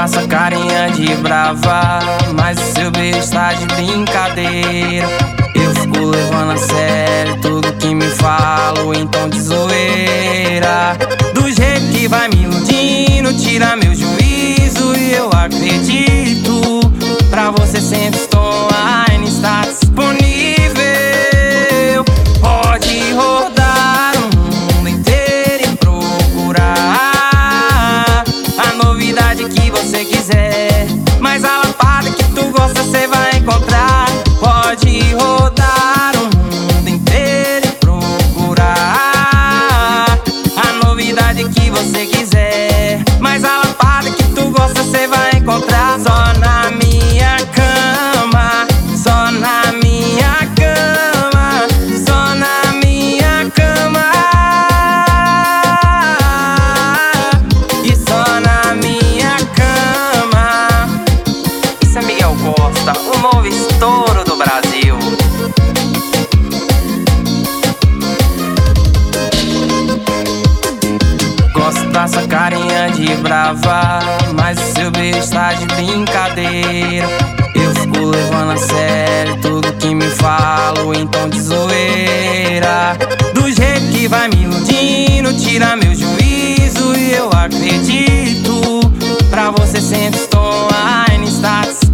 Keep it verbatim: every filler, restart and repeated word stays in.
essa carinha de brava, mas o seu beijo está de brincadeira. Eu fico levando a sério tudo que me falo em tom de zoeira. Do jeito que vai me iludindo, tira meu juízo e eu acredito. Pra você sempre estou online, está disponível. Pode rodar o mundo inteiro e procurar a novidade que você quiser, mas a lapada que tu gosta cê vai encontrar. Pode rodar o mundo inteiro e procurar a novidade que você quiser, mas a lapada que tu gosta cê vai encontrar. Só na minha cama, só na minha cama, só na minha cama e só na minha cama. Isso é Miguel Costa, o novo estouro do Brasil. Gosto dessa carinha de brava, mas o seu beijo está de brincadeira. Eu fico levando a sério tudo que me falo em tom de zoeira. Do jeito que vai me iludindo, tira meu juízo e eu acredito. Pra você sempre estou online, está